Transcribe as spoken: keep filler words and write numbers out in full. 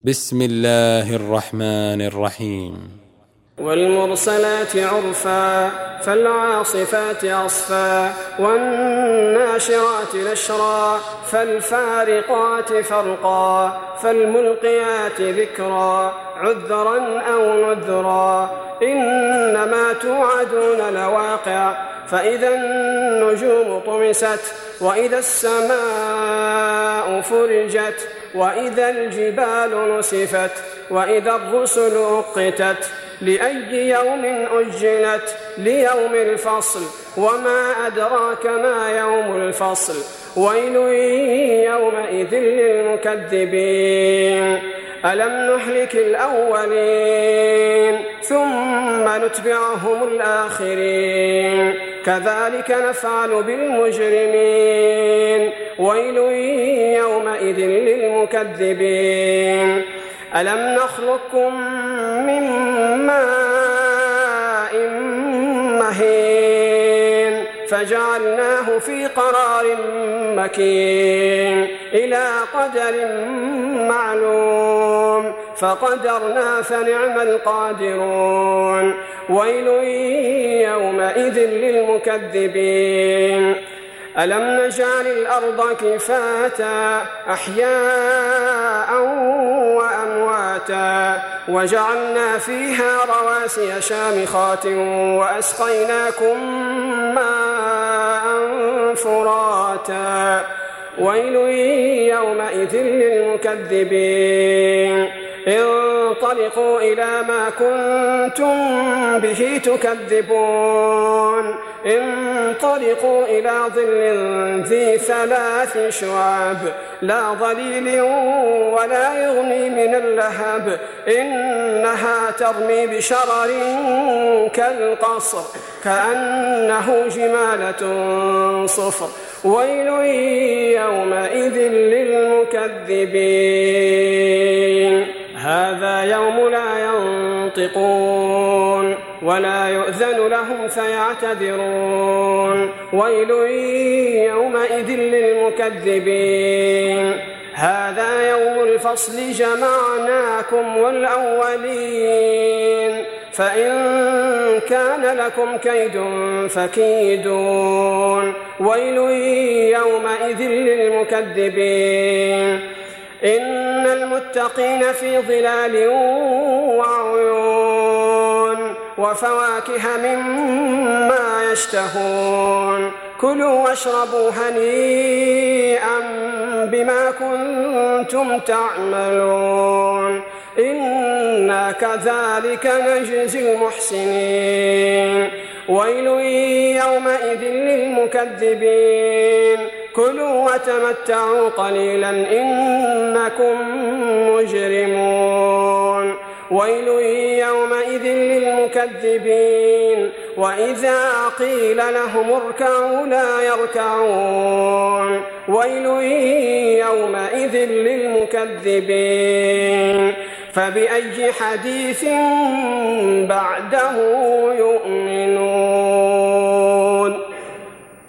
بسم الله الرحمن الرحيم. والمرسلات عرفا فالعاصفات عصفا والناشرات نشرا فالفارقات فرقا فالملقيات ذكرا عذرا أو نذرا إنما توعدون لواقع فإذا النجوم طمست وإذا السماء فرجت وإذا الجبال نسفت وإذا الرسل أقتت لأي يوم أجلت ليوم الفصل وما أدراك ما يوم الفصل ويل يومئذ للمكذبين ألم نهلك الأولين ثم نتبعهم الآخرين كذلك نفعل بالمجرمين ويل يومئذ للمكذبين ألم نخلقكم من ماء مهين فجعلناه في قرار مكين إلى قدر معلوم فقدرنا فنعم القادرون ويل يومئذ للمكذبين ألم نجعل الأرض كفاتا أحياء وأمواتا وجعلنا فيها رواسي شامخات وأسقيناكم ماء فراتا ويل يومئذ للمكذبين انطلقوا إلى ما كنتم به تكذبون انطلقوا إلى ظل ذي ثلاث شعاب لا ظليل ولا يغني من اللهب إنها ترمي بشرر كالقصر كأنه جمالة صفر ويل يومئذ للمكذبين هذا يوم لا ينطقون ولا يؤذن لهم فيعتذرون ويل يومئذ للمكذبين هذا يوم الفصل جمعناكم والأولين فإن كان لكم كيد فكيدون ويل يومئذ للمكذبين إن المتقين في ظلال وعيون وفواكه مما يشتهون كلوا واشربوا هنيئا بما كنتم تعملون إنا كذلك نجزي المحسنين ويل يومئذ للمكذبين كلوا وتمتعوا قليلا إنكم مجرمون ويل يومئذ للمكذبين وإذا قيل لهم اركعوا لا يركعون ويل يومئذ للمكذبين فبأي حديث بعده يؤمنون.